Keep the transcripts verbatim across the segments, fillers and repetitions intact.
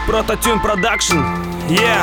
Прототюн Продакшн, yeah.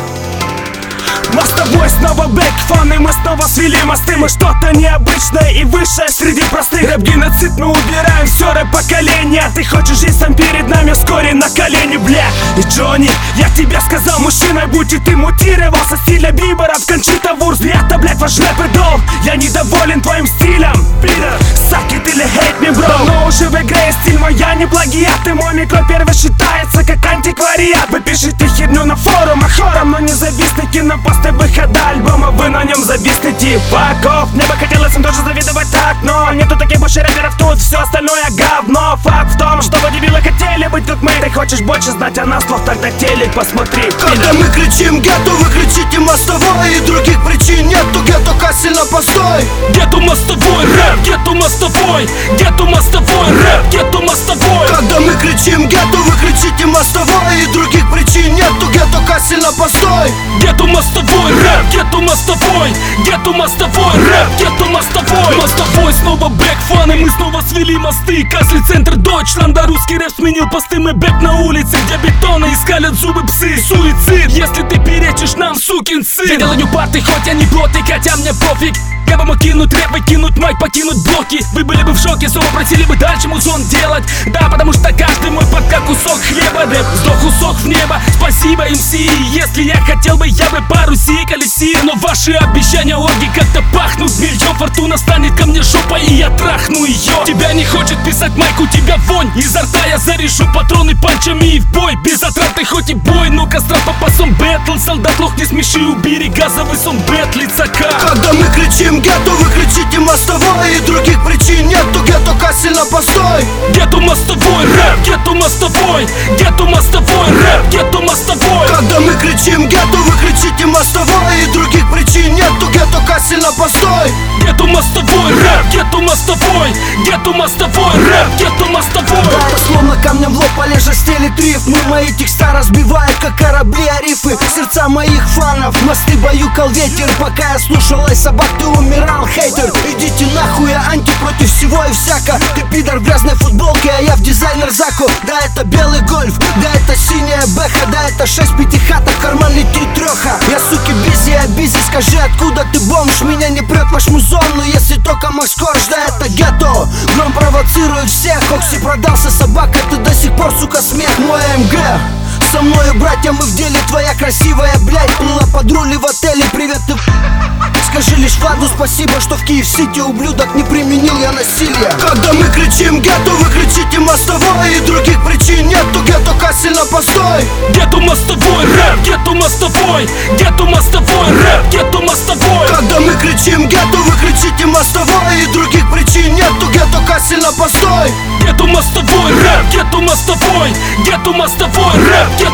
Мы с тобой снова бэк, фаны, мы снова свели мосты. Мы что-то необычное и высшее среди простых. Рэп-геноцид, мы убираем все рэп-поколение. Ты хочешь жить сам перед нами, вскоре на колени, бля. И Джонни, я тебе сказал, мужчиной будь, и ты мутировался. Стиля Бибера в Кончита Вурст. Я-то, блядь, ваш рэп-идол, я недоволен твоим стилем. Suck it или hate me, бро. Но уже в игре стиль мой, я не плагиат. И мой микро первый считается как антиквариат. Вы пишете херню на форумах хором, но не зависнете на посты выхода альбома. Вы на нем зависнете, fuck off. Мне бы хотелось им тоже завидовать так, но нету таких больше рэперов, тут все остальное говно. Факт в том, что вы дебилы хотели быть как мы. Ты хочешь больше знать о нас, плохо тогда телек посмотри. Когда мы кричим гетто, вы кричите мостовой. И других причин нету, гетто кассельно постой. Гетто мостовой рэп, гетто мостовой. Гетто мостовой рэп, гетто мостовой. Когда мы кричим гетто, вы кричите мостовой. И других причин нету, гетто кассельно постой. Гетто мостовой рэп, гетто мостовой. Гетто мостовой рэп, гетто мостовой. Мостовой снова бэк, фаны, мы снова свели мосты. Касли центр Дойчланда, русский рэп сменил посты. Мы бэк на улице, где бетона и скалят зубы псы. Суицид, если ты перечишь нам, сукин сын. Я делаю парты, хоть я не плотный, хотя мне пофиг. Я бы мог кинуть рэп, выкинуть майк, покинуть блоки. Вы были бы в шоке, снова просили бы дальше музон делать. Да, потому что каждый мой под как кусок хлеба. Рэп сдох, усох в небо, спасибо эм си. Если я хотел бы, я бы по Руси колесил. Но ваши обещания орги как-то пахнут мельчом. Фортуна станет ко мне жопой, и я трахну ее. Тебя не хочет писать майк, у тебя вонь. Изо рта я зарежу патроны панчами и в бой. Без отраты хоть и бой, но кострат по пасам бэтл. Солдат лох не смеши, убери газовый сон бэтлица как. Когда мы кричим гетто, вы кричите мостовой. И других причин нету, гетто кассельно постой. Гетто мостовой рэп, гетто мостовой. Гетто мостовой рэп, гетто мостовой. Когда мы кричим гетто, вы кричите мостовой. И других причин нету, гетто кассельно постой. Гетто мостовой рэп, гетто мостовой. Гетто мостовой рэп, гетто мостовой. Да, я словно камнем в лоб полежа стелит рифмы. Мои текста разбивают, как корабли о рифы. Сердца моих фанов, мосты баюкал ветер. Пока я слушалась собак, ты умирал, хейтер. Идите нахуй, я анти против всего и всяко. Ты пидор в грязной футболке, а я в дизайнер Зако. Да, это белый гольф, да, это синяя бэха. Да, это шесть пятихаток, в карман летит треха. Я, суки, бизи, я бизи, скажи, откуда ты бомж? Меня не прет ваш музон, но если только Макс Корж. Да, это гетто, гром провоцирует всех. Окси продался, собака, ты до сих пор, сука, смех. Мой эм гэ со мною, братья, мы в деле. Твоя красивая, блядь, плыла под рули в отеле. Привет, ты скажи лишь Владу спасибо, что в Киев-Сити, ублюдок, не применил я насилие. Когда мы кричим гетто, вы кричите мостовой. И других причин нету, гетто кассельно постой. Гетто мостовой рэп, гетто мостовой. Гетто мостовой рэп, гетто мостовой. Когда мы кричим гетто, вы кричите мостовой. И других причин нету, гетто кассельно постой. Гетто мостовой рэп, гетто мостовой. Гетто мостовой рэп, гетто